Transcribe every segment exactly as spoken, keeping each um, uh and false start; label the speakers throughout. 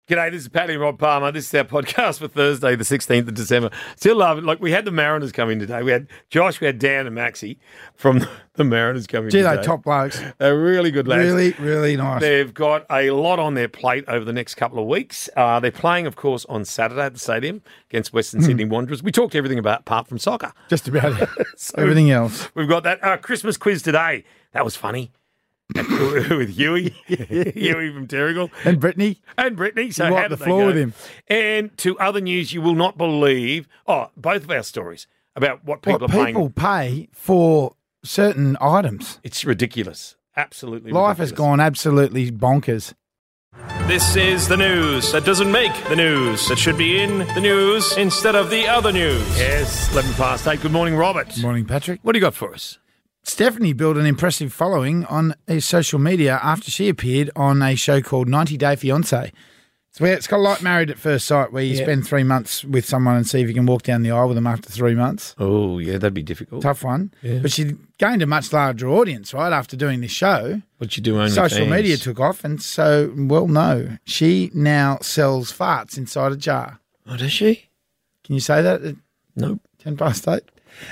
Speaker 1: G'day, this is Paddy and Rob Palmer. This is our podcast for Thursday, the sixteenth of December. Still love it. Like, we had the Mariners come in today. We had Josh, we had Dan and Maxie from the Mariners coming in
Speaker 2: Gee,
Speaker 1: today.
Speaker 2: they top blokes.
Speaker 1: They're really good lads.
Speaker 2: Really, really nice.
Speaker 1: They've got a lot on their plate over the next couple of weeks. Uh, they're playing, of course, on Saturday at the stadium against Western Sydney Wanderers. We talked everything about apart from soccer.
Speaker 2: Just about it.
Speaker 1: So
Speaker 2: Everything else.
Speaker 1: We've got that uh, Christmas quiz today. That was funny. With Huey, Huey from Terrigal.
Speaker 2: And Brittany.
Speaker 1: And Brittany. So
Speaker 2: You
Speaker 1: how
Speaker 2: wiped
Speaker 1: did
Speaker 2: the
Speaker 1: they
Speaker 2: floor
Speaker 1: go?
Speaker 2: with him.
Speaker 1: And to other news you will not believe. Oh, both of our stories about what people
Speaker 2: What
Speaker 1: are
Speaker 2: people
Speaker 1: paying.
Speaker 2: pay for certain items.
Speaker 1: It's ridiculous. Absolutely
Speaker 2: Life
Speaker 1: ridiculous.
Speaker 2: has gone absolutely bonkers.
Speaker 3: This is the news that doesn't make the news, that should be in the news instead of the other news.
Speaker 1: Yes, eleven past eight. Good morning, Robert.
Speaker 2: Good morning, Patrick.
Speaker 1: What do you got for us?
Speaker 2: Stephanie built an impressive following on his social media after she appeared on a show called ninety Day Fiancé. It's where it's got like Married at First Sight, where you
Speaker 1: Yeah.
Speaker 2: spend three months with someone and see if you can walk down the aisle with them after three months.
Speaker 1: Oh, yeah, that'd be difficult.
Speaker 2: Tough one.
Speaker 1: Yeah.
Speaker 2: But she gained a much larger audience, right, after doing this show.
Speaker 1: What'd you do on
Speaker 2: Social media took off, and so, well, no. She now sells farts inside a jar.
Speaker 1: Oh, does she?
Speaker 2: Can you say that at
Speaker 1: Nope.
Speaker 2: ten past eight?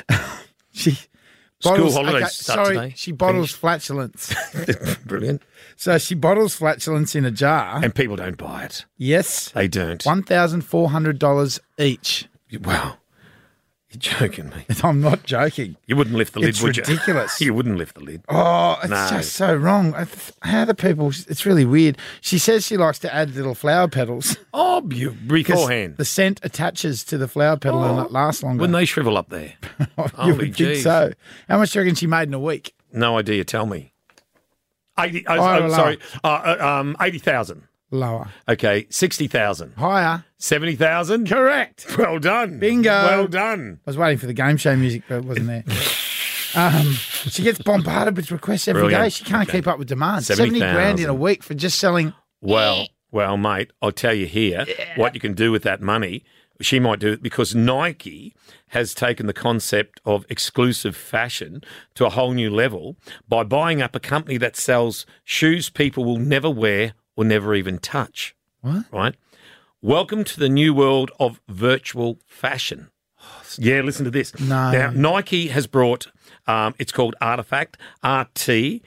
Speaker 2: she
Speaker 1: School
Speaker 2: bottles-
Speaker 1: holidays start
Speaker 2: sorry,
Speaker 1: today.
Speaker 2: she bottles flatulence.
Speaker 1: Brilliant.
Speaker 2: So she bottles flatulence in a jar.
Speaker 1: And people don't buy it.
Speaker 2: Yes.
Speaker 1: They don't.
Speaker 2: one thousand four hundred dollars each.
Speaker 1: Wow. You're joking me.
Speaker 2: I'm not joking.
Speaker 1: You wouldn't lift the lid,
Speaker 2: It's
Speaker 1: would you?
Speaker 2: ridiculous.
Speaker 1: You wouldn't lift the lid.
Speaker 2: Oh, it's
Speaker 1: No.
Speaker 2: just so wrong. I th- How do people... It's really weird. She says she likes to add little flower petals.
Speaker 1: Oh, you
Speaker 2: Because
Speaker 1: beforehand.
Speaker 2: the scent attaches to the flower petal and
Speaker 1: Oh.
Speaker 2: it lasts longer.
Speaker 1: Wouldn't they shrivel up there?
Speaker 2: you
Speaker 1: Holy
Speaker 2: would think
Speaker 1: jeez.
Speaker 2: so. How much do you reckon she made in a week?
Speaker 1: No idea. Tell me. Eighty. Oh,
Speaker 2: Higher
Speaker 1: oh,
Speaker 2: or
Speaker 1: sorry. Uh, uh, um, eighty thousand.
Speaker 2: Lower.
Speaker 1: Okay. Sixty thousand.
Speaker 2: Higher.
Speaker 1: Seventy thousand.
Speaker 2: Correct.
Speaker 1: Well done.
Speaker 2: Bingo.
Speaker 1: Well done.
Speaker 2: I was waiting for the game show music, but it wasn't there. um, she gets bombarded with requests every day.
Speaker 1: Brilliant.
Speaker 2: She can't
Speaker 1: Okay.
Speaker 2: keep up with demand.
Speaker 1: seventy
Speaker 2: seventy grand in a
Speaker 1: thousand.
Speaker 2: week for just selling.
Speaker 1: Well, well, mate. I'll tell you here what you can do with that money. She might do it because Nike has taken the concept of exclusive fashion to a whole new level by buying up a company that sells shoes people will never wear or never even touch.
Speaker 2: What?
Speaker 1: Right? Welcome to the new world of virtual fashion. Yeah, listen to this.
Speaker 2: No.
Speaker 1: Now, Nike has brought, um, it's called Artifact, R T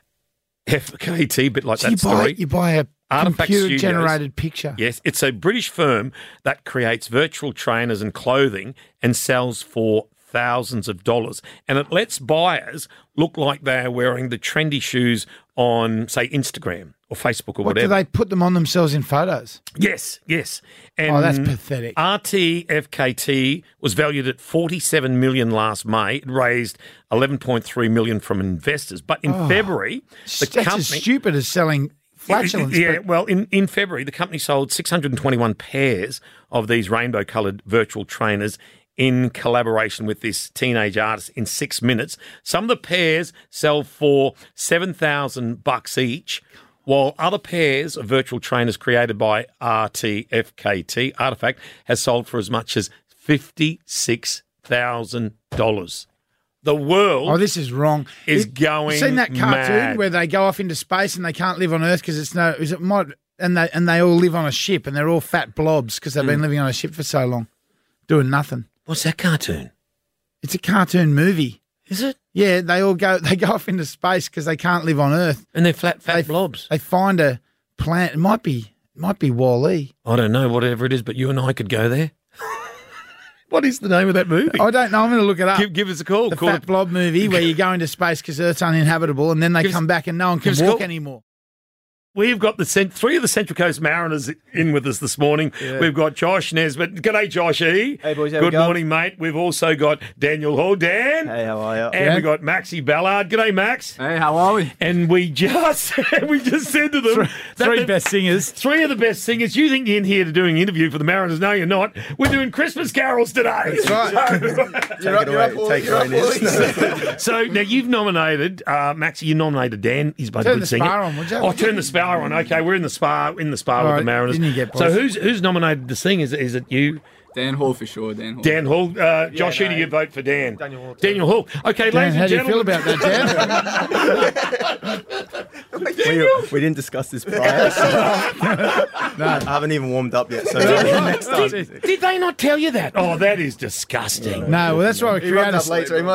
Speaker 1: F K T, bit like
Speaker 2: So
Speaker 1: that
Speaker 2: you buy,
Speaker 1: story.
Speaker 2: you buy a
Speaker 1: Artifact
Speaker 2: computer-generated picture.
Speaker 1: Yes, it's a British firm that creates virtual trainers and clothing and sells for thousands of dollars. And it lets buyers look like they're wearing the trendy shoes on, say, Instagram or Facebook or
Speaker 2: What, do
Speaker 1: whatever.
Speaker 2: they put them on themselves in photos?
Speaker 1: Yes, yes. And
Speaker 2: Oh, that's pathetic.
Speaker 1: R T F K T was valued at forty-seven million dollars last May. It raised eleven point three million dollars from investors. But in February, the
Speaker 2: That's
Speaker 1: company...
Speaker 2: as stupid as selling flatulence.
Speaker 1: Yeah,
Speaker 2: but-
Speaker 1: well, in, in February, the company sold six hundred twenty-one pairs of these rainbow-coloured virtual trainers in collaboration with this teenage artist in six minutes. Some of the pairs sell for seven thousand bucks each, while other pairs of virtual trainers created by R T F K T, Artifact, has sold for as much as fifty-six thousand dollars. The world
Speaker 2: Oh, this is wrong.
Speaker 1: is
Speaker 2: It-
Speaker 1: going
Speaker 2: You seen that cartoon
Speaker 1: mad.
Speaker 2: where they go off into space and they can't live on Earth because it's no, is it mod, and they and they all live on a ship and they're all fat blobs because they've
Speaker 1: Mm.
Speaker 2: been living on a ship for so long, doing nothing.
Speaker 1: What's that cartoon?
Speaker 2: It's a cartoon movie.
Speaker 1: Is it?
Speaker 2: Yeah, they all go they go off into space because they can't live on Earth.
Speaker 1: And they're flat, fat
Speaker 2: They-
Speaker 1: blobs.
Speaker 2: They find a plant. It might be it might be Wall-E.
Speaker 1: I don't know, whatever it is, but you and I could go there. What is the name of that movie?
Speaker 2: I don't know. I'm going to look it up.
Speaker 1: Give, give us a call.
Speaker 2: the
Speaker 1: Call
Speaker 2: Fat
Speaker 1: it-
Speaker 2: Blob movie where you go into space because Earth's uninhabitable and then they
Speaker 1: Give us-
Speaker 2: come back and no one can
Speaker 1: give us a
Speaker 2: walk
Speaker 1: call.
Speaker 2: anymore.
Speaker 1: We've got the cent- three of the Central Coast Mariners in with us this morning. We've got Josh Nesbitt. G'day, Josh E.
Speaker 4: Hey, boys, how we
Speaker 1: Good
Speaker 4: going?
Speaker 1: morning, mate. We've also got Daniel Hall. Dan.
Speaker 4: Hey, how are you?
Speaker 1: And
Speaker 2: Yeah.
Speaker 1: we've got Maxie Ballard. G'day, Max.
Speaker 4: Hey, how are we?
Speaker 1: And we just we just said to them that
Speaker 2: Three
Speaker 1: the-
Speaker 2: best singers.
Speaker 1: Three of the best singers. You think you're in here to do an interview for the Mariners? No, you're not. We're doing Christmas carols today.
Speaker 2: That's right.
Speaker 4: You're up, you're up, Paulie, you're up, Paulie.
Speaker 1: So now you've nominated, uh, Maxie, you nominated Dan. He's both
Speaker 2: Turn
Speaker 1: good
Speaker 2: the
Speaker 1: singer.
Speaker 2: spa on, would you?
Speaker 1: Oh, turn the spa on. Okay, we're in the spa, in the spa
Speaker 2: All
Speaker 1: with
Speaker 2: right,
Speaker 1: the Mariners.
Speaker 2: didn't you get
Speaker 1: so
Speaker 2: boys?
Speaker 1: who's who's nominated to sing? Is it, is it you,
Speaker 4: Dan Hall for sure, Dan Hall.
Speaker 1: Dan Hall. Uh, Josh,
Speaker 5: no,
Speaker 1: who do you vote for Dan?
Speaker 5: Daniel Hall too.
Speaker 1: Daniel Hall. Okay,
Speaker 2: Dan,
Speaker 1: ladies
Speaker 2: how
Speaker 1: and
Speaker 2: do you feel
Speaker 1: gentlemen.
Speaker 2: about that, Dan?
Speaker 6: We, we didn't discuss this prior, so I haven't even warmed up yet. So next time.
Speaker 1: Did, did they not tell you that? Oh, that is disgusting.
Speaker 2: No, well, that's why we
Speaker 5: He rubbed
Speaker 2: created
Speaker 5: up later. He might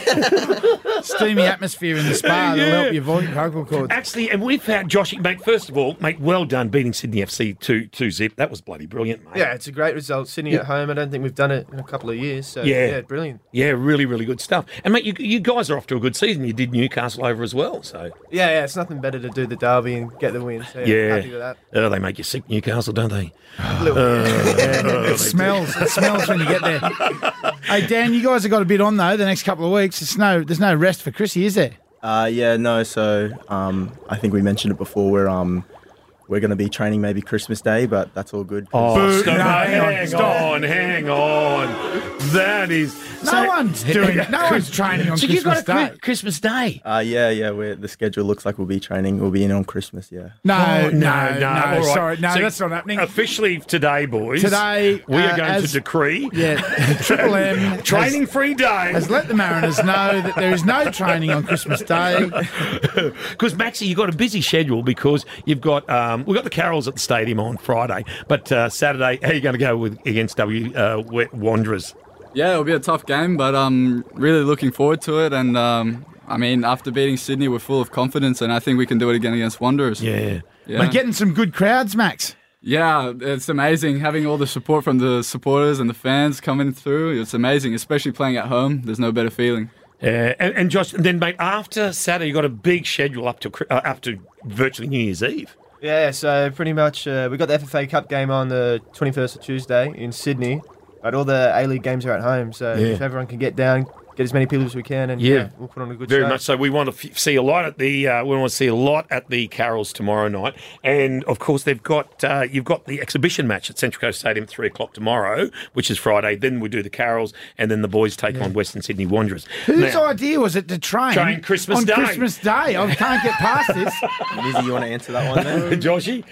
Speaker 5: have.
Speaker 2: steamy atmosphere in the spa that'll
Speaker 1: Yeah.
Speaker 2: help your vo- vocal cords.
Speaker 1: Actually, and we found Joshy, mate, first of all, mate, well done beating Sydney F C two zip. That was bloody brilliant, mate.
Speaker 5: Yeah, it's a great result. Sydney at home. I don't think we've done it in a couple of years. So
Speaker 1: Yeah.
Speaker 5: yeah, brilliant.
Speaker 1: Yeah, really, really good stuff. And, mate, you, you guys are off to a good season. You did Newcastle over as well, so.
Speaker 5: Yeah, yeah. It's nothing better to do the derby and get the win. So, yeah,
Speaker 1: Yeah.
Speaker 5: happy with that.
Speaker 1: Oh, they make you sick, Newcastle, don't they?
Speaker 5: A little bit.
Speaker 2: It smells. It smells when you get there. Hey, Dan, you guys have got a bit on, though, the next couple of weeks. It's no, there's no rest for Chrissy, is there?
Speaker 6: Uh, yeah, no. So um, I think we mentioned it before. We're um, we're going to be training maybe Christmas Day, but that's all good.
Speaker 1: Oh, stop.
Speaker 2: no,
Speaker 1: hang
Speaker 2: stop.
Speaker 1: on, hang on. That is...
Speaker 2: No
Speaker 1: So-
Speaker 2: one's doing it. No one's training on
Speaker 1: So you've
Speaker 2: Christmas
Speaker 1: got a
Speaker 2: Day.
Speaker 1: Chri- Christmas Day?
Speaker 6: Uh, yeah, yeah. We're, the schedule looks like we'll be training. We'll be in on Christmas. Yeah.
Speaker 2: No,
Speaker 1: Oh,
Speaker 2: no, no,
Speaker 1: All right.
Speaker 2: sorry. No,
Speaker 1: So
Speaker 2: that's not happening.
Speaker 1: Officially today, boys.
Speaker 2: Today,
Speaker 1: we are
Speaker 2: uh,
Speaker 1: going
Speaker 2: as-
Speaker 1: to decree
Speaker 2: Yeah, Triple M has-
Speaker 1: training free day.
Speaker 2: has let the Mariners know that there is no training on Christmas Day.
Speaker 1: Because Maxie, you've got a busy schedule because you've got um, we've got the Carols at the stadium on Friday, but uh, Saturday, how are you going to go with against W uh, Wet Wanderers?
Speaker 4: Yeah, it'll be a tough game, but I'm really looking forward to it. And um, I mean, after beating Sydney, we're full of confidence, and I think we can do it again against Wanderers.
Speaker 1: Yeah.
Speaker 4: yeah.
Speaker 2: We're getting some good crowds, Max.
Speaker 4: Yeah, it's amazing having all the support from the supporters and the fans coming through. It's amazing, especially playing at home. There's no better feeling.
Speaker 1: Yeah, and, and Josh, and then mate, after Saturday, you've got a big schedule up to Chri- uh, up to virtually New Year's Eve.
Speaker 5: Yeah, so pretty much uh, we got the F F A Cup game on the twenty-first of Tuesday in Sydney, but all the A-League games are at home, so
Speaker 1: Yeah.
Speaker 5: if everyone can get down, get as many people as we can, and
Speaker 1: Yeah.
Speaker 5: yeah, we'll put on a good
Speaker 1: Very
Speaker 5: show.
Speaker 1: much so. We want to f- see a lot at the. Uh, we want to see a lot at the Carols tomorrow night, and of course they've got. Uh, you've got the exhibition match at Central Coast Stadium at three o'clock tomorrow, which is Friday. Then we do the Carols, and then the boys take on Western Sydney Wanderers.
Speaker 2: Whose
Speaker 1: Now-
Speaker 2: idea was it to train,
Speaker 1: Train Christmas
Speaker 2: on
Speaker 1: Day.
Speaker 2: Christmas Day? I can't get past this.
Speaker 6: Lizzie, you want to answer that one then?
Speaker 1: Joshy?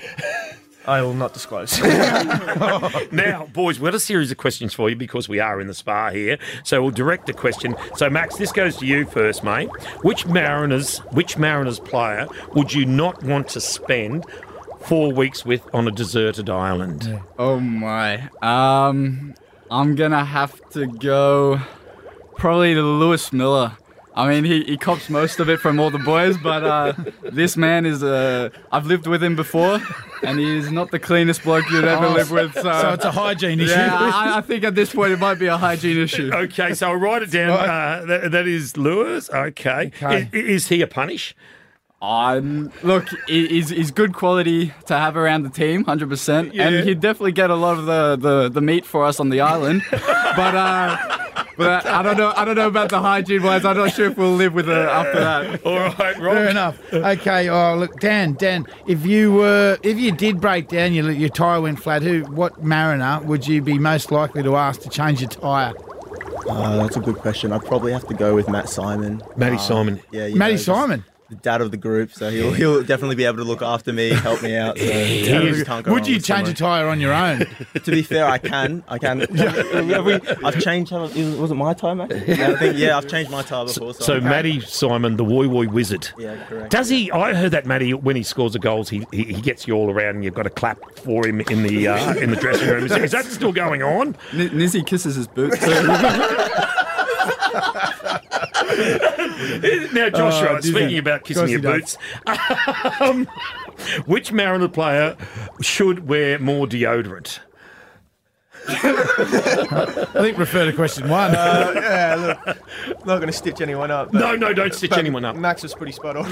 Speaker 5: I will not disclose.
Speaker 1: Now, boys, we've got a series of questions for you because we are in the spa here. So we'll direct the question. So, Max, this goes to you first, mate. Which Mariners, which Mariners player would you not want to spend four weeks with on a deserted island?
Speaker 4: Oh my. Um, I'm gonna have to go probably to Lewis Miller. I mean, he, he cops most of it from all the boys, but uh, this man is, uh, I've lived with him before, and he's not the cleanest bloke you'd ever live with. So,
Speaker 2: So it's a hygiene issue.
Speaker 4: yeah, I, I think at this point it might be a hygiene issue.
Speaker 1: Okay, so I'll write it down. Uh, that, that is Lewis. Okay.
Speaker 2: Okay.
Speaker 1: I- Is, he a punish?
Speaker 4: Um, look, he- he's, he's good quality to have around the team, one hundred percent.
Speaker 1: Yeah.
Speaker 4: And he'd definitely get a lot of the, the, the meat for us on the island. but uh, but I don't know I don't know about the hygiene wise. I'm not sure if we'll live with it after that.
Speaker 1: All right, Rob.
Speaker 2: Fair enough. Okay. Oh, look, Dan. Dan, if you were, if you did break down, your your tyre went flat. Who, what Mariner would you be most likely to ask to change your tyre?
Speaker 6: Uh, that's a good question. I'd probably have to go with Matt Simon.
Speaker 1: Matty
Speaker 6: Um,
Speaker 1: Simon.
Speaker 6: Yeah, you
Speaker 2: Matty
Speaker 6: know, just
Speaker 2: Simon.
Speaker 6: the dad of the group, so he'll he'll definitely be able to look after me, help me out. So yeah, we just can't go
Speaker 2: Would
Speaker 6: wrong
Speaker 2: you
Speaker 6: with
Speaker 2: change a
Speaker 6: someone.
Speaker 2: tyre on your own?
Speaker 6: To be fair, I can. I can. Have we, I've changed. Was it my time, mate? Yeah, I think. Yeah, I've changed my tire before. So,
Speaker 1: So,
Speaker 6: I'm-
Speaker 1: Matty Simon, the Woi Woi wizard.
Speaker 6: Yeah, correct.
Speaker 1: Does he? I heard that Matty, when he scores the goals, he, he he gets you all around, and you've got to clap for him in the uh, in the dressing room. Is, is that still going on?
Speaker 4: N- Nizzy kisses his boots too.
Speaker 1: Now, Joshua,
Speaker 2: Oh, did
Speaker 1: speaking
Speaker 2: he?
Speaker 1: about kissing
Speaker 2: Of
Speaker 1: your
Speaker 2: course
Speaker 1: boots, um, which Mariner player should wear more deodorant?
Speaker 2: I think refer to question one.
Speaker 5: Uh, yeah, look, not going to stitch anyone up. but-
Speaker 1: No, no, don't stitch
Speaker 5: but
Speaker 1: anyone up.
Speaker 5: Max was pretty spot on.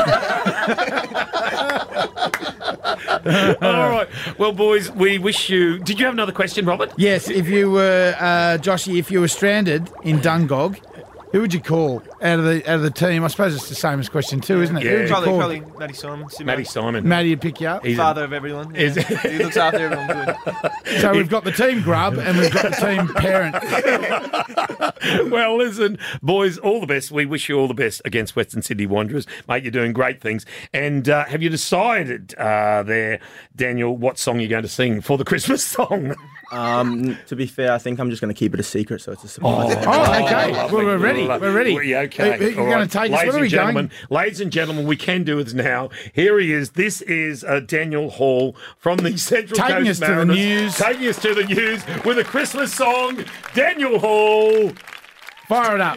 Speaker 1: All right. Well, boys, we wish you. Did you have another question, Robert?
Speaker 2: Yes, if you were, uh, Joshy, if you were stranded in Dungog Who would you call out of the out of the team? I suppose it's the same as question two, isn't it?
Speaker 1: Yeah.
Speaker 2: Who would you
Speaker 5: Probably,
Speaker 2: call?
Speaker 5: probably Matty Simon. Simo.
Speaker 1: Matty Simon.
Speaker 2: Matty would pick you up.
Speaker 1: He's a-
Speaker 5: Father of everyone.
Speaker 1: Is-
Speaker 5: Yeah. He looks after everyone good.
Speaker 2: So we've got the team grub and we've got the team parent.
Speaker 1: Well, listen, boys, all the best. We wish you all the best against Western Sydney Wanderers. Mate, you're doing great things. And uh, have you decided uh, there, Daniel, what song you're going to sing for the Christmas song?
Speaker 6: Um, to be fair, I think I'm just going to keep it a secret, so it's a surprise.
Speaker 2: Oh, okay.
Speaker 1: lovely.
Speaker 2: Well, we're ready.
Speaker 1: Lovely.
Speaker 2: We're ready.
Speaker 1: We- okay.
Speaker 2: Who- who-
Speaker 1: All
Speaker 2: You're going
Speaker 1: right.
Speaker 2: to take us.
Speaker 1: Ladies
Speaker 2: Where are we
Speaker 1: and gentlemen,
Speaker 2: going?
Speaker 1: ladies and gentlemen, we can do it now. Here he is. This is uh, Daniel Hall from the Central
Speaker 2: Taking
Speaker 1: Coast
Speaker 2: us to the
Speaker 1: Mariners.
Speaker 2: news.
Speaker 1: Taking us to the news with a Christmas song. Daniel Hall.
Speaker 2: Fire it up.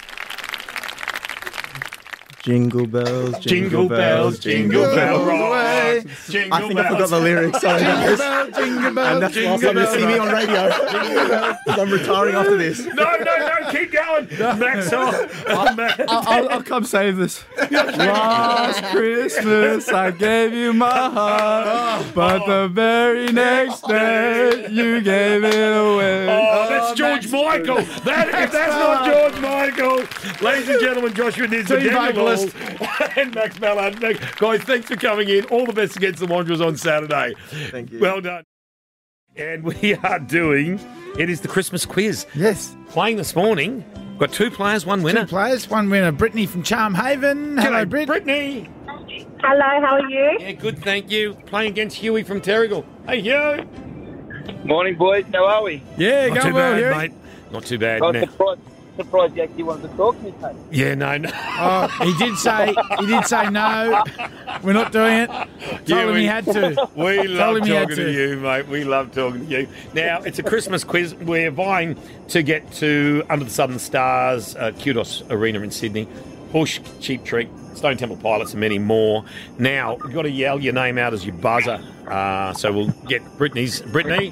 Speaker 6: Jingle bells,
Speaker 1: Jingle bells, jingle bell
Speaker 2: away.
Speaker 1: rock. Jingle
Speaker 6: I think I forgot
Speaker 1: bells.
Speaker 6: the lyrics. Sorry, guys.
Speaker 2: Bell, jingle bell,
Speaker 6: And that's the last
Speaker 2: jingle
Speaker 6: time you
Speaker 2: bell.
Speaker 6: see me on radio. Jingle bells, 'cause I'm retiring after this.
Speaker 1: No, no, no, keep going. Max, oh, Max.
Speaker 4: I'll, I'll, I'll come save this. Last Christmas I gave you my heart, but the very next day you gave it away.
Speaker 1: Oh, that's George Michael. That, if that's not George Michael. Ladies and gentlemen, Joshua Niz,
Speaker 2: Team
Speaker 1: Daniel
Speaker 2: vocalist.
Speaker 1: Hall, and Max Mallard. Guys, thanks for coming in. All the best against the Wanderers on Saturday.
Speaker 6: Thank you.
Speaker 1: Well done. And we are doing, it is the Christmas quiz.
Speaker 2: Yes.
Speaker 1: Playing this morning, got two players, one winner.
Speaker 2: Two players. One winner, Brittany from Charm Haven. Hello,
Speaker 1: G'day,
Speaker 2: Britt.
Speaker 1: Brittany.
Speaker 7: Hello, how are you?
Speaker 1: Yeah, good, thank you. Playing against Huey from Terrigal. Hey, Hugh.
Speaker 8: Morning, boys. How are we?
Speaker 2: Yeah,
Speaker 1: Not
Speaker 2: go
Speaker 1: too
Speaker 2: well,
Speaker 1: bad,
Speaker 2: Huey.
Speaker 1: mate. Not too bad.
Speaker 8: I was
Speaker 1: Now-
Speaker 8: surprised, surprised you actually wanted to talk to me, mate.
Speaker 1: Yeah, no, no.
Speaker 2: Oh, he did say he did say no. We're not doing it. Told
Speaker 1: Yeah,
Speaker 2: him
Speaker 1: we-
Speaker 2: he had to.
Speaker 1: We love
Speaker 2: him he had
Speaker 1: talking to.
Speaker 2: to.
Speaker 1: you, mate. We love talking to you. Now, it's a Christmas quiz. We're vying to get to Under the Southern Stars, uh, Kudos Arena in Sydney, Bush, Cheap Trick, Stone Temple Pilots, and many more. Now, you've got to yell your name out as your buzzer. Uh, so we'll get Brittany's. Brittany?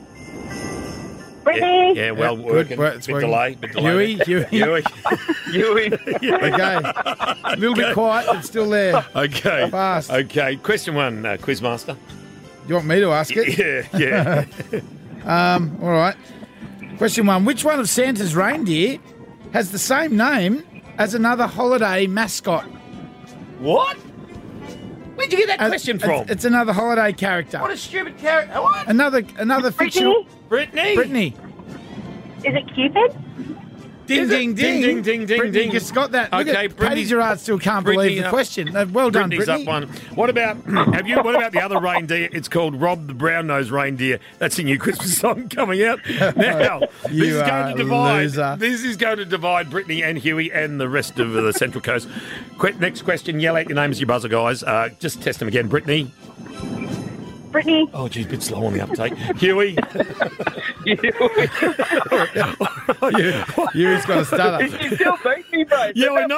Speaker 7: Brittany.
Speaker 1: Yeah, yeah, well
Speaker 2: Yeah,
Speaker 1: working.
Speaker 2: good work, it's
Speaker 1: Bit
Speaker 2: working.
Speaker 1: delay. Bit delay.
Speaker 2: Huey, Huey.
Speaker 1: Huey.
Speaker 8: Huey.
Speaker 2: Okay. A little bit quiet, but still there.
Speaker 1: Okay.
Speaker 2: Fast.
Speaker 1: Okay. Question one, uh, Quizmaster.
Speaker 2: You want me to ask it?
Speaker 1: Yeah, yeah.
Speaker 2: Um, all right. Question one. Which one of Santa's reindeer has the same name as another holiday mascot?
Speaker 1: What? Where'd you get that
Speaker 2: As-
Speaker 1: question
Speaker 2: it's-
Speaker 1: from?
Speaker 2: It's another holiday character.
Speaker 1: What a stupid character. What?
Speaker 2: Another another fictional.
Speaker 7: Brittany?
Speaker 1: Brittany.
Speaker 2: Brittany.
Speaker 7: Is it Cupid?
Speaker 2: Ding,
Speaker 1: Is it?
Speaker 2: ding,
Speaker 1: Ding,
Speaker 2: ding,
Speaker 1: ding, ding, ding,
Speaker 2: Brittany
Speaker 1: ding.
Speaker 2: just got that. Look
Speaker 1: Okay,
Speaker 2: at Paddy
Speaker 1: Brittany-
Speaker 2: Gerard still can't
Speaker 1: Brittany
Speaker 2: believe the
Speaker 1: up.
Speaker 2: question. Uh, well done,
Speaker 1: Brittany's
Speaker 2: Brittany.
Speaker 1: up one. What about have you? What about the other reindeer? It's called Rob the Brown-Nosed Reindeer. That's a new Christmas song coming out now.
Speaker 2: You
Speaker 1: this is
Speaker 2: are
Speaker 1: going to
Speaker 2: a
Speaker 1: divide.
Speaker 2: loser.
Speaker 1: This is going to divide Brittany and Huey and the rest of the Central Coast. Que- next question. Yell out your name as your buzzer, guys. Uh, just test them again, Brittany.
Speaker 7: Brittany.
Speaker 1: Oh, geez, a bit slow on the uptake. Huey.
Speaker 2: Huey's got a stutter.
Speaker 8: You still beat me, bro.
Speaker 1: Yeah, I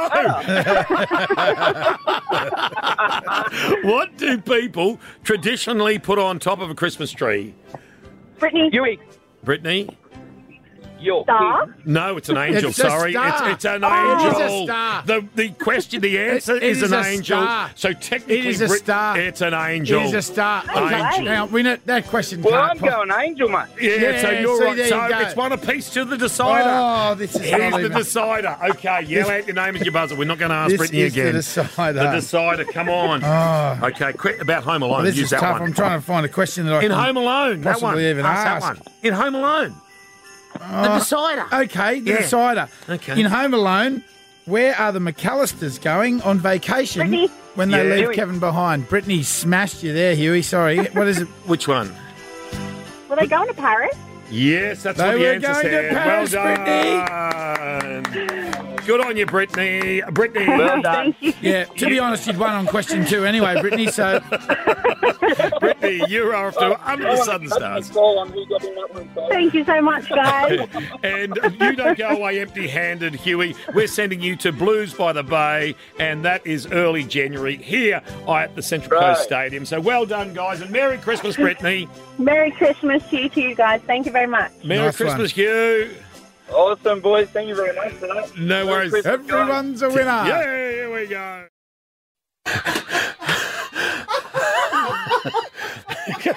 Speaker 1: know. What do people traditionally put on top of a Christmas tree?
Speaker 7: Brittany.
Speaker 8: Huey,
Speaker 1: Brittany?
Speaker 8: you're
Speaker 7: Star.
Speaker 1: No, it's an angel.
Speaker 2: It's a
Speaker 1: sorry,
Speaker 2: star.
Speaker 1: it's it's an
Speaker 2: Oh,
Speaker 1: angel.
Speaker 2: it is a star.
Speaker 1: The the question, the answer
Speaker 2: it
Speaker 1: is,
Speaker 2: is
Speaker 1: an
Speaker 2: a
Speaker 1: angel.
Speaker 2: star.
Speaker 1: So technically,
Speaker 2: It is a
Speaker 1: Brit-
Speaker 2: star.
Speaker 1: It's an angel.
Speaker 2: It is a star.
Speaker 1: Angel.
Speaker 2: Now, we know that question
Speaker 8: Well,
Speaker 2: can't
Speaker 8: I'm
Speaker 2: pos-
Speaker 8: going angel, mate.
Speaker 1: Yeah,
Speaker 2: Yeah,
Speaker 1: so you're
Speaker 2: see,
Speaker 1: right.
Speaker 2: there
Speaker 1: So
Speaker 2: you go.
Speaker 1: it's one apiece to the decider.
Speaker 2: Oh, this is
Speaker 1: Here's
Speaker 2: not
Speaker 1: the
Speaker 2: even-
Speaker 1: decider. Okay, yell out your name as your buzzer. We're not going to ask
Speaker 2: This
Speaker 1: Brittany
Speaker 2: is
Speaker 1: again.
Speaker 2: the decider.
Speaker 1: The decider. Come on.
Speaker 2: Oh.
Speaker 1: Okay, quick about Home Alone.
Speaker 2: This
Speaker 1: Use
Speaker 2: is
Speaker 1: that
Speaker 2: tough.
Speaker 1: one.
Speaker 2: I'm trying to find a question that I
Speaker 1: In
Speaker 2: can
Speaker 1: Home Alone, that one.
Speaker 2: possibly even
Speaker 1: Ask
Speaker 2: ask.
Speaker 1: that one. In Home Alone. the decider.
Speaker 2: Okay, the
Speaker 1: Yeah.
Speaker 2: decider.
Speaker 1: Okay.
Speaker 2: In Home Alone, where are the McAllisters going on vacation
Speaker 7: Brittany.
Speaker 2: when they
Speaker 1: Yeah.
Speaker 2: leave
Speaker 8: Huey.
Speaker 2: Kevin behind? Brittany smashed you there, Huey. Sorry. What is it?
Speaker 1: Which one?
Speaker 7: Were they going to Paris?
Speaker 1: Yes, that's
Speaker 2: They
Speaker 1: what the
Speaker 2: were
Speaker 1: answer
Speaker 2: going to
Speaker 1: said.
Speaker 2: Paris,
Speaker 1: well done. Good on you, Brittany. Brittany.
Speaker 8: Well done.
Speaker 7: Thank you.
Speaker 2: Yeah, to be honest, you'd won on question two anyway, Brittany. So
Speaker 1: Brittany, you're off to Under the Southern Stars.
Speaker 7: Thank you so much, guys.
Speaker 1: And you don't go away empty-handed, Huey. We're sending you to Blues by the Bay, and that is early January here at the Central Coast
Speaker 8: Right.
Speaker 1: Stadium. So well done, guys, and Merry Christmas, Brittany.
Speaker 7: Merry Christmas to you too, guys. Thank you very much.
Speaker 1: Merry
Speaker 2: Nice one.
Speaker 1: Christmas, Hugh.
Speaker 8: Awesome, boys. Thank you very much for that.
Speaker 1: No worries.
Speaker 8: Christmas, guys.
Speaker 2: everyone's a winner.
Speaker 1: Yeah, here we go.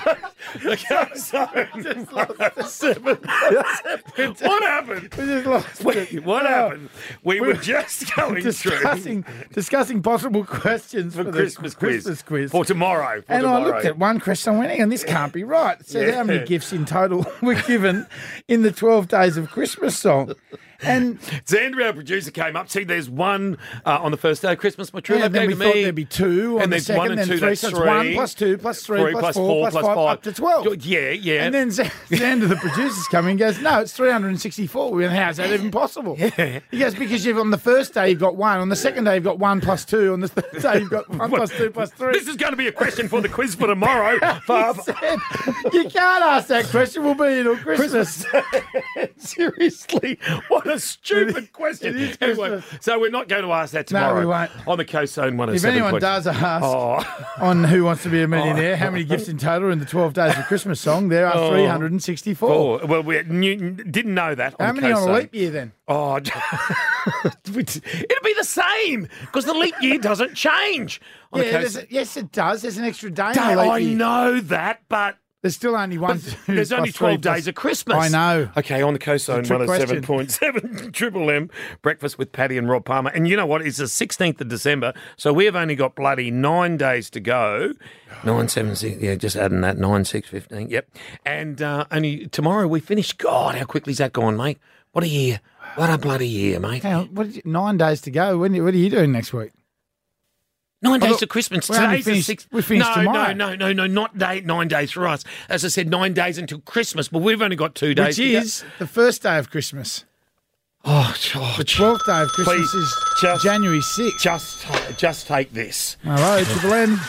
Speaker 1: The calzone. Seven. What happened?
Speaker 2: We just lost
Speaker 1: Wait,
Speaker 2: it.
Speaker 1: what
Speaker 2: Oh.
Speaker 1: happened? We
Speaker 2: We
Speaker 1: were
Speaker 2: were
Speaker 1: just going
Speaker 2: discussing
Speaker 1: through
Speaker 2: discussing possible questions for,
Speaker 1: for
Speaker 2: the
Speaker 1: Christmas quiz.
Speaker 2: Christmas quiz.
Speaker 1: For tomorrow. For
Speaker 2: and
Speaker 1: tomorrow.
Speaker 2: I looked at one question winning, and this can't be right. It says
Speaker 1: Yeah.
Speaker 2: how many gifts in total were given in the twelve Days of Christmas song. And
Speaker 1: Xander, our producer, came up. See, there's one uh, on the first day of Christmas. My true
Speaker 2: yeah,
Speaker 1: love
Speaker 2: then
Speaker 1: gave
Speaker 2: we
Speaker 1: to
Speaker 2: thought
Speaker 1: me.
Speaker 2: there'd be two on
Speaker 1: And
Speaker 2: the
Speaker 1: there's
Speaker 2: second,
Speaker 1: one and
Speaker 2: then
Speaker 1: two,
Speaker 2: three.
Speaker 1: that's
Speaker 2: So it's one
Speaker 1: three.
Speaker 2: plus two plus three,
Speaker 1: Three
Speaker 2: plus
Speaker 1: plus
Speaker 2: four,
Speaker 1: four
Speaker 2: plus
Speaker 1: plus
Speaker 2: five,
Speaker 1: five.
Speaker 2: up to twelve.
Speaker 1: Yeah, yeah.
Speaker 2: And then Z- Xander, the producer's coming and goes, no, it's three hundred sixty-four. We went, how's that even possible?
Speaker 1: Yeah.
Speaker 2: He goes, because you've on the first day you've got one, on the second day you've got one plus two, on the third day you've got one plus two plus three.
Speaker 1: This is going to be a question for the quiz for tomorrow.
Speaker 2: He
Speaker 1: Bob.
Speaker 2: said, you can't ask that question. We'll be here till Christmas.
Speaker 1: Seriously, what a stupid question.
Speaker 2: it is
Speaker 1: Anyway,
Speaker 2: Christmas.
Speaker 1: so we're not going to ask that
Speaker 2: No,
Speaker 1: tomorrow.
Speaker 2: we won't.
Speaker 1: On the Coast Zone one oh
Speaker 2: If
Speaker 1: seven
Speaker 2: anyone
Speaker 1: question.
Speaker 2: does ask
Speaker 1: Oh.
Speaker 2: on Who Wants to Be a Millionaire, how many gifts in total in the twelve Days of Christmas song, there are
Speaker 1: Oh.
Speaker 2: three hundred sixty-four.
Speaker 1: Oh, well, we knew, didn't know that.
Speaker 2: How
Speaker 1: on the
Speaker 2: many
Speaker 1: Coast
Speaker 2: on a
Speaker 1: Zone.
Speaker 2: leap year then?
Speaker 1: Oh, it'll be the same because the leap year doesn't change. On
Speaker 2: Yeah,
Speaker 1: the
Speaker 2: there's
Speaker 1: Coast
Speaker 2: a- yes, it does. There's an extra day in
Speaker 1: Day,
Speaker 2: the leap
Speaker 1: I
Speaker 2: year.
Speaker 1: know that, but
Speaker 2: There's still only one.
Speaker 1: But
Speaker 2: two
Speaker 1: there's only
Speaker 2: plus three
Speaker 1: twelve
Speaker 2: plus-
Speaker 1: days of Christmas.
Speaker 2: I know.
Speaker 1: Okay, on the Coast Zone,
Speaker 2: It's a trick
Speaker 1: one oh seven point seven Triple M, breakfast with Paddy and Rob Palmer. And you know what? It's the sixteenth of December, so we have only got bloody nine days to go. Nine, seven, six, yeah, just adding that, nine, six, fifteen, yep. And uh, only tomorrow we finish. God, how quickly's that gone, mate? What a year. What a bloody year, mate.
Speaker 2: Hang on, what did you, nine days to go. When, what are you doing next week?
Speaker 1: Nine days
Speaker 2: thought-
Speaker 1: to Christmas.
Speaker 2: we only
Speaker 1: Today's the
Speaker 2: finished-
Speaker 1: sixth.
Speaker 2: we finished
Speaker 1: no,
Speaker 2: tomorrow.
Speaker 1: No, no, no, no, not day, nine days for us. As I said, nine days until Christmas, but we've only got two days
Speaker 2: Which
Speaker 1: to go.
Speaker 2: is the first day of Christmas.
Speaker 1: Oh, oh,
Speaker 2: The twelfth day of Christmas
Speaker 1: Please,
Speaker 2: is
Speaker 1: just-
Speaker 2: January sixth.
Speaker 1: Just, just take this.
Speaker 2: Hello, Triple M.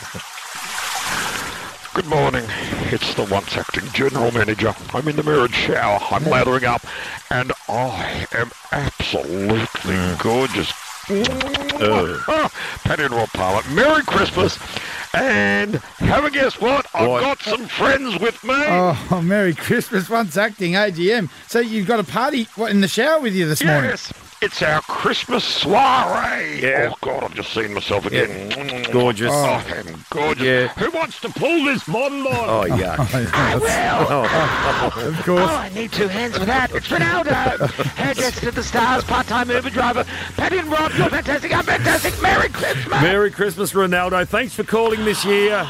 Speaker 9: Good morning. It's the once acting general manager. I'm in the mirrored shower. I'm lathering up, and I am absolutely gorgeous. Uh. Paddy and Rob Palmer. Merry Christmas, and have a guess what? I've
Speaker 1: What?
Speaker 9: got some friends with me.
Speaker 2: Oh, Merry Christmas, once acting A G M. So you've got a party what, in the shower with you this morning?
Speaker 9: yes, it's our Christmas soiree.
Speaker 1: Yeah.
Speaker 9: Oh God, I've just seen myself again.
Speaker 1: Gorgeous.
Speaker 9: Oh, I am gorgeous.
Speaker 1: Yeah.
Speaker 9: Who wants to pull this bottle on?
Speaker 1: Oh, yeah.
Speaker 2: Of course.
Speaker 10: I need two hands for that. It's Ronaldo. Hairdresser to the stars, part-time Uber driver. Paddy and Rob, you're fantastic. I'm fantastic. Merry Christmas.
Speaker 1: Merry Christmas, Ronaldo. Thanks for calling this year.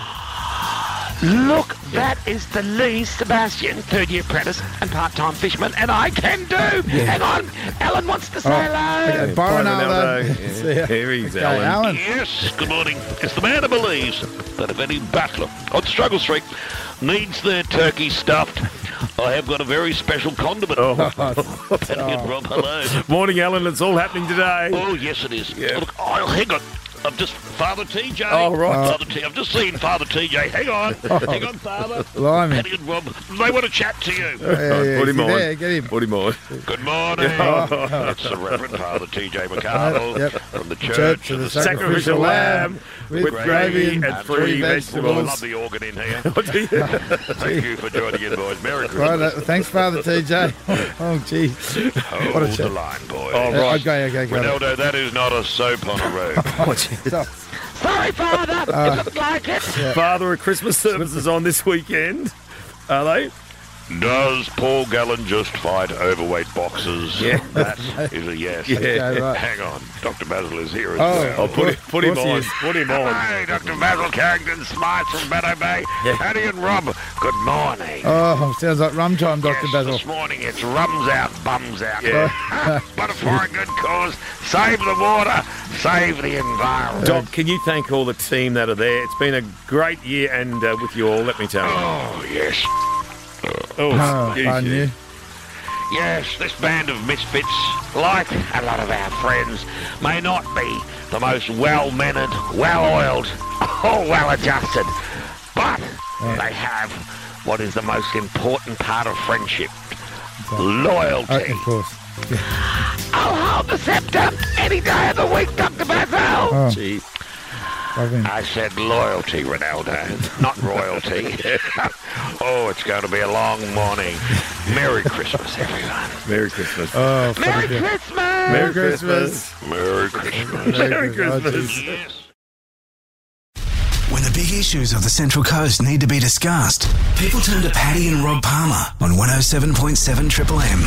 Speaker 10: Look, that is the Lee Sebastian, third-year apprentice and part-time fisherman, and I can do. Hang on. Alan wants to say hello.
Speaker 2: Okay, bye, Ronaldo. See ya.
Speaker 1: Here he's
Speaker 2: Okay,
Speaker 1: Alan.
Speaker 2: Alan.
Speaker 9: Yes, good morning. It's the man who believes that if any battler on Struggle Street needs their turkey stuffed, I have got a very special condiment.
Speaker 1: Oh.
Speaker 9: Paddy and Rob, hello.
Speaker 1: Morning, Alan. It's all happening today.
Speaker 9: Oh, yes, it is. Look, oh, hang on. I've just... Father T J.
Speaker 1: Oh, right.
Speaker 9: Father T. I've just seen Father T J. Hang on. Hang on, Father.
Speaker 2: Blimey.
Speaker 9: Paddy and Rob, they want to chat to you.
Speaker 2: Yeah, yeah,
Speaker 1: Put
Speaker 2: is
Speaker 1: him
Speaker 2: he
Speaker 1: on.
Speaker 2: there? Get him.
Speaker 1: Put him on.
Speaker 9: Good morning. It's the Reverend Father T J McCardle
Speaker 2: Yep.
Speaker 9: from the Church,
Speaker 2: Church of the
Speaker 1: Sacrificial
Speaker 2: Sacrificial
Speaker 1: Lamb
Speaker 2: Lamb
Speaker 1: with,
Speaker 2: with
Speaker 1: gravy and,
Speaker 2: and
Speaker 1: three
Speaker 2: three
Speaker 9: I
Speaker 1: vegetables.
Speaker 9: love the organ in here.
Speaker 1: What do you-
Speaker 9: Thank you for joining in, boys. Merry Christmas.
Speaker 2: Right, uh, thanks, Father T J. Oh, gee.
Speaker 9: Hold
Speaker 2: what a
Speaker 9: the
Speaker 2: chat.
Speaker 9: line, boys.
Speaker 1: Oh, right.
Speaker 2: Okay, okay, got it.
Speaker 9: Ronaldo, that is not a soap on a rope.
Speaker 1: Oh, gee.
Speaker 10: Sorry, Father.
Speaker 2: Uh,
Speaker 10: it looked like it.
Speaker 1: Father, are Christmas services on this weekend? Are they?
Speaker 9: Does Paul Gallen just fight overweight boxers?
Speaker 1: Yeah.
Speaker 9: That is a yes.
Speaker 1: Yeah.
Speaker 2: Okay, right.
Speaker 9: Hang on. Doctor Basil is here as
Speaker 2: Oh,
Speaker 9: well.
Speaker 1: I'll put, it, put him
Speaker 2: Of course he
Speaker 1: on.
Speaker 2: is.
Speaker 1: Put him on.
Speaker 9: Hey, Doctor Basil Carrington Smythe from Meadow Bay. Paddy and Rob, good morning.
Speaker 2: Oh, sounds like rum time, Doctor
Speaker 9: Yes,
Speaker 2: Basil.
Speaker 9: this morning it's rums out, bums out.
Speaker 1: Yeah.
Speaker 9: But for a good cause, save the water, save the environment.
Speaker 1: Doc, can you thank all the team that are there? It's been a great year, and uh, with you all, let me tell you.
Speaker 9: Oh, yes.
Speaker 1: Oh,
Speaker 2: Oh,
Speaker 1: excuse
Speaker 2: pardon
Speaker 1: you.
Speaker 2: you.
Speaker 9: Yes, this band of misfits, like a lot of our friends, may not be the most well-mannered, well-oiled, or well-adjusted, but they have what is the most important part of friendship, loyalty.
Speaker 2: Oh, of course.
Speaker 10: I'll hold the scepter any day of the week, Doctor Basil.
Speaker 2: Oh,
Speaker 1: Gee.
Speaker 2: love him.
Speaker 9: I said loyalty, Ronaldo, not royalty. Oh, it's going to be a long morning. Merry Christmas, everyone.
Speaker 1: Merry Christmas.
Speaker 2: Oh,
Speaker 10: Merry
Speaker 2: fucking good.
Speaker 10: Christmas.
Speaker 1: Merry Christmas.
Speaker 9: Merry Christmas.
Speaker 1: Merry
Speaker 2: Christmas.
Speaker 1: Christmas.
Speaker 9: Yes.
Speaker 11: When the Big the issues of the Central Coast need to be discussed, people turn to Paddy and Rob Palmer on one oh seven point seven Triple M.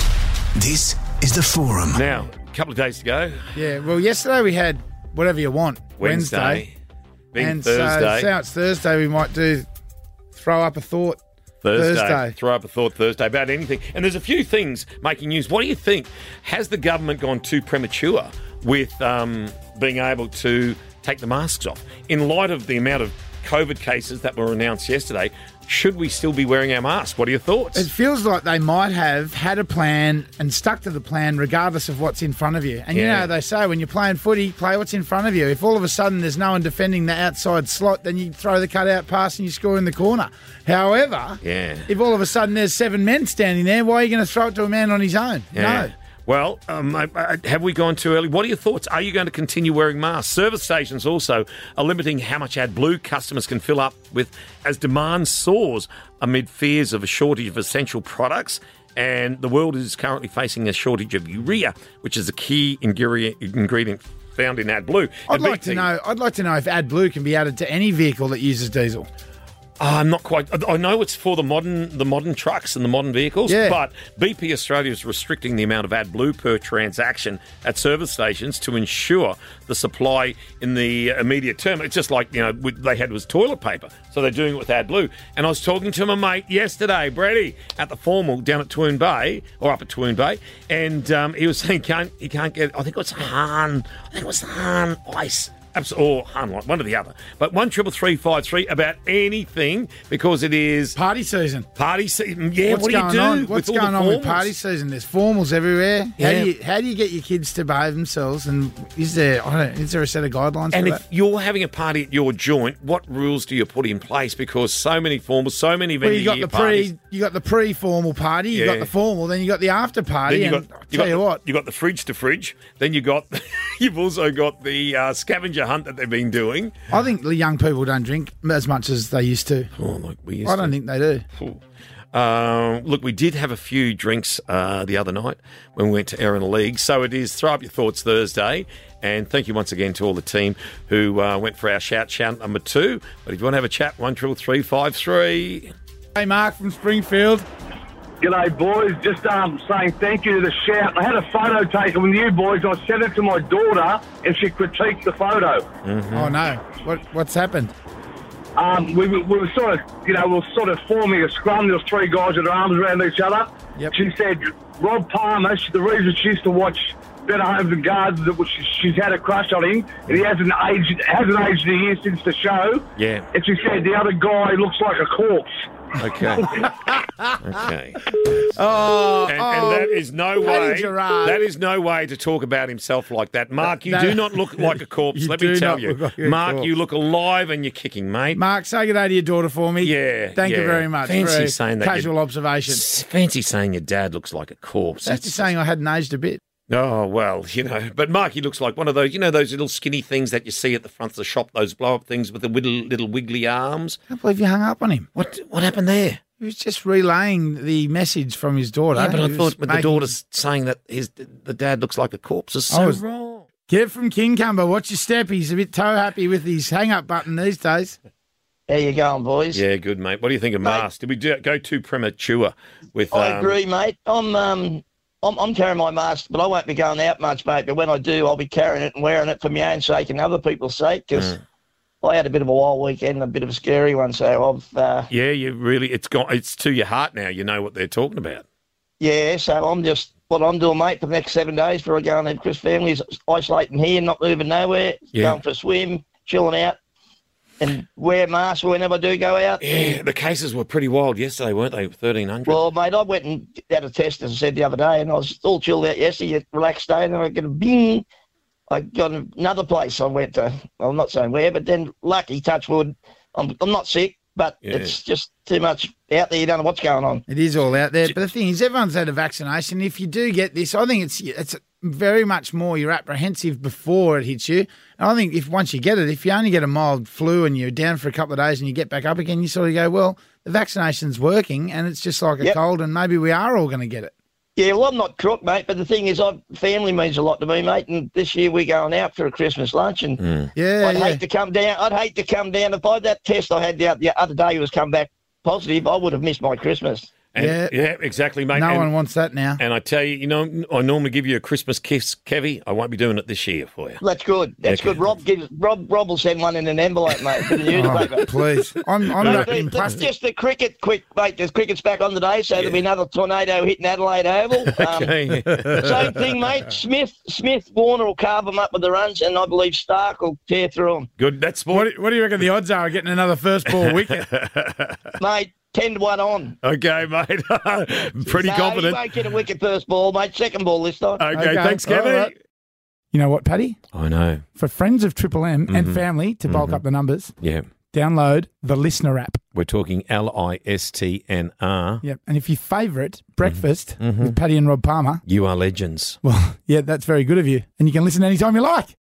Speaker 11: This is The Forum.
Speaker 1: Now, a couple of days to go.
Speaker 2: Yeah, well, yesterday we had whatever you want,
Speaker 1: Wednesday.
Speaker 2: Wednesday.
Speaker 1: Being
Speaker 2: and
Speaker 1: Thursday.
Speaker 2: so now it's Thursday, we might do throw up a thought.
Speaker 1: Thursday.
Speaker 2: Thursday.
Speaker 1: Throw up a thought Thursday about anything. And there's a few things making news. What do you think? Has the government gone too premature with um, being able to take the masks off? In light of the amount of COVID cases that were announced yesterday, should we still be wearing our masks? What are your thoughts?
Speaker 2: It feels like they might have had a plan and stuck to the plan regardless of what's in front of you. And you
Speaker 1: Yeah.
Speaker 2: know, they say when you're playing footy, play what's in front of you. If all of a sudden there's no one defending the outside slot, then you throw the cutout pass and you score in the corner. However,
Speaker 1: Yeah.
Speaker 2: if all of a sudden there's seven men standing there, why are you going to throw it to a man on his own?
Speaker 1: Yeah.
Speaker 2: No.
Speaker 1: Well, um, I- I- have we gone too early? What are your thoughts? Are you going to continue wearing masks? Service stations also are limiting how much AdBlue customers can fill up with as demand soars amid fears of a shortage of essential products. And the world is currently facing a shortage of urea, which is a key ingredient ingredient found in AdBlue.
Speaker 2: I'd
Speaker 1: And
Speaker 2: like
Speaker 1: B T
Speaker 2: to know. I'd like to know if AdBlue can be added to any vehicle that uses diesel.
Speaker 1: Uh, I'm not quite. I know it's for the modern the modern trucks and the modern vehicles,
Speaker 2: Yeah.
Speaker 1: but B P Australia is restricting the amount of AdBlue per transaction at service stations to ensure the supply in the immediate term. It's just like, you know, what they had was toilet paper, so they're doing it with AdBlue. And I was talking to my mate yesterday, Brady, at the formal down at Toowoon Bay, or up at Toowoon Bay, and um, he was saying can't he can't get. I think it was Han. I think it was Han Ice. Abs- Or unlike one or the other, but one triple three five three about anything because it is
Speaker 2: party season.
Speaker 1: Party season, yeah.
Speaker 2: What's
Speaker 1: what do you
Speaker 2: going
Speaker 1: do?
Speaker 2: on?
Speaker 1: with
Speaker 2: What's
Speaker 1: all the
Speaker 2: going on with
Speaker 1: formals?
Speaker 2: party season? There's formals everywhere. How
Speaker 1: Yeah.
Speaker 2: do you how do you get your kids to behave themselves? And is there I don't is there a set of guidelines
Speaker 1: And
Speaker 2: for
Speaker 1: if
Speaker 2: that?
Speaker 1: you're having a party at your joint, what rules do you put in place? Because so many formals, so many
Speaker 2: Well,
Speaker 1: venues.
Speaker 2: you got the pre you got the pre formal party, you
Speaker 1: Yeah.
Speaker 2: got the formal, then you got the after party.
Speaker 1: Then you
Speaker 2: and
Speaker 1: got,
Speaker 2: I'll
Speaker 1: you
Speaker 2: tell
Speaker 1: got
Speaker 2: you
Speaker 1: the,
Speaker 2: what,
Speaker 1: you got the fridge to fridge. Then you got, you've also got the uh, scavenger hunt that they've been doing.
Speaker 2: I think the young people don't drink as much as they used to.
Speaker 1: Oh, like we used
Speaker 2: I don't
Speaker 1: to.
Speaker 2: think they do.
Speaker 1: Um, look, we did have a few drinks uh, the other night when we went to Erin League. So it is Throw Up Your Thoughts Thursday. And thank you once again to all the team who uh, went for our shout shout number two. But if you want to have a chat, one triple three five three.
Speaker 2: Hey, Mark from Springfield.
Speaker 12: G'day, boys. Just um, saying thank you to the shout. I had a photo taken with you boys. I sent it to my daughter, and she critiqued the photo.
Speaker 2: Oh no, what what's happened?
Speaker 12: Um, we, we, we were sort of, you know, we were sort of forming a scrum. There was three guys with their arms around each other.
Speaker 2: Yep.
Speaker 12: She said, Rob Palmer, she, the reason she used to watch Better Homes and Gardens, that was she, she's had a crush on him, and he hasn't aged, hasn't aged a year since the show.
Speaker 1: Yeah.
Speaker 12: And she said the other guy looks like a corpse.
Speaker 1: Okay. Okay.
Speaker 2: Oh,
Speaker 1: And,
Speaker 2: oh,
Speaker 1: and that is no
Speaker 2: Paddy
Speaker 1: way.
Speaker 2: Gerard.
Speaker 1: That is no way to talk about himself like that, Mark. You
Speaker 2: No.
Speaker 1: do not look like a corpse.
Speaker 2: You
Speaker 1: let me
Speaker 2: do
Speaker 1: tell
Speaker 2: not
Speaker 1: you,
Speaker 2: look like a
Speaker 1: Mark.
Speaker 2: corpse.
Speaker 1: You look alive and you're kicking, mate.
Speaker 2: Mark, say good day to your daughter for me.
Speaker 1: Yeah.
Speaker 2: Thank you
Speaker 1: yeah.
Speaker 2: very much.
Speaker 1: Fancy
Speaker 2: for a
Speaker 1: saying that.
Speaker 2: casual
Speaker 1: your-
Speaker 2: observation.
Speaker 1: S- Fancy saying your dad looks like a corpse.
Speaker 2: That's just saying I hadn't aged a bit.
Speaker 1: Oh, well, you know. But Marky looks like one of those, you know, those little skinny things that you see at the front of the shop, those blow-up things with the little, little wiggly arms.
Speaker 2: I can't believe you hung up on him.
Speaker 1: What What happened there?
Speaker 2: He was just relaying the message from his daughter.
Speaker 1: Yeah, but I
Speaker 2: He was
Speaker 1: thought with the
Speaker 2: making-
Speaker 1: daughter's saying that his the dad looks like a corpse is
Speaker 2: I
Speaker 1: so
Speaker 2: was-
Speaker 1: wrong.
Speaker 2: Kev from Kincumber, watch your step. He's a bit toe happy with his hang-up button these days.
Speaker 13: How you going, boys?
Speaker 1: Yeah, good, mate. What do you think of
Speaker 13: Mate.
Speaker 1: masks? Did we do, go too premature with...
Speaker 13: I
Speaker 1: um,
Speaker 13: agree, mate. I'm um, I'm, I'm carrying my mask, but I won't be going out much, mate. But when I do, I'll be carrying it and wearing it for my own sake and other people's sake, because
Speaker 1: Mm.
Speaker 13: I had a bit of a wild weekend, a bit of a scary one. So I've uh,
Speaker 1: Yeah, you really... It's gone. It's to your heart now. You know what they're talking about.
Speaker 13: yeah. So I'm just what I'm doing, mate, for the next seven days before I go and have Chris family is isolating here, not moving nowhere,
Speaker 1: Yeah.
Speaker 13: going for a swim, chilling out, and wear masks whenever I do go out.
Speaker 1: Yeah, the cases were pretty wild yesterday, weren't they? thirteen hundred.
Speaker 13: Well, mate, I went and had a test, as I said the other day, and I was all chilled out yesterday, relaxed day, and then I get a bing. I got another place I went to. Well, I'm not saying where, but then lucky, touch wood, I'm, I'm not sick, but
Speaker 2: Yeah.
Speaker 13: it's just too much out there. You don't know what's going on.
Speaker 2: It is all out there. But the thing is, everyone's had a vaccination. If you do get this, I think it's it's very much more you're apprehensive before it hits you. And I think if once you get it, if you only get a mild flu and you're down for a couple of days and you get back up again, you sort of go, well, the vaccination's working and it's just like a
Speaker 13: Yep.
Speaker 2: cold and maybe we are all going to get it.
Speaker 13: Yeah, well, I'm not crook, mate, but the thing is, I, family means a lot to me, mate, and this year we're going out for a Christmas lunch, and
Speaker 1: Mm.
Speaker 2: Yeah,
Speaker 13: I'd
Speaker 2: yeah.
Speaker 13: hate to come down. I'd hate to come down. If I, that test I had the, the other day was come back positive, I would have missed my Christmas.
Speaker 1: And,
Speaker 2: Yeah.
Speaker 1: yeah, exactly, mate.
Speaker 2: No
Speaker 1: and,
Speaker 2: one wants that now.
Speaker 1: and I tell you, you know, I normally give you a Christmas kiss, Kevy. I won't be doing it this year for you.
Speaker 13: That's good. That's
Speaker 1: Okay.
Speaker 13: good. Rob gives Rob. Rob will send one in an envelope, mate, for the newspaper.
Speaker 2: Oh, please. I'm, I'm
Speaker 13: Mate,
Speaker 2: wrapped
Speaker 13: the-
Speaker 2: in
Speaker 13: the-
Speaker 2: plastic.
Speaker 13: just the cricket, quick, mate. The cricket's back on today, so there'll be another tornado hitting Adelaide Oval. Um,
Speaker 1: Okay.
Speaker 13: Same thing, mate. Smith, Smith, Warner will carve them up with the runs, and I believe Stark will tear through them.
Speaker 1: Good. That's
Speaker 2: What,
Speaker 1: sport.
Speaker 2: do- what do you reckon the odds are of getting another first ball wicket?
Speaker 13: Mate, ten to one on.
Speaker 1: Okay, mate. Pretty
Speaker 13: no,
Speaker 1: confident.
Speaker 13: You won't get a wicket first ball, mate. Second ball this time.
Speaker 1: Okay,
Speaker 2: Okay,
Speaker 1: thanks,
Speaker 2: all
Speaker 1: Kevy.
Speaker 2: right. You know what, Paddy?
Speaker 1: I know.
Speaker 2: For friends of Triple M
Speaker 1: Mhm.
Speaker 2: and family to bulk
Speaker 1: Mhm.
Speaker 2: up the numbers,
Speaker 1: Yeah.
Speaker 2: download the Listener app.
Speaker 1: We're talking L I S T N R.
Speaker 2: Yep. And if you favourite Breakfast
Speaker 1: Mhm.
Speaker 2: with Paddy and Rob Palmer,
Speaker 1: You are legends.
Speaker 2: well, yeah, that's very good of you. And you can listen anytime you like.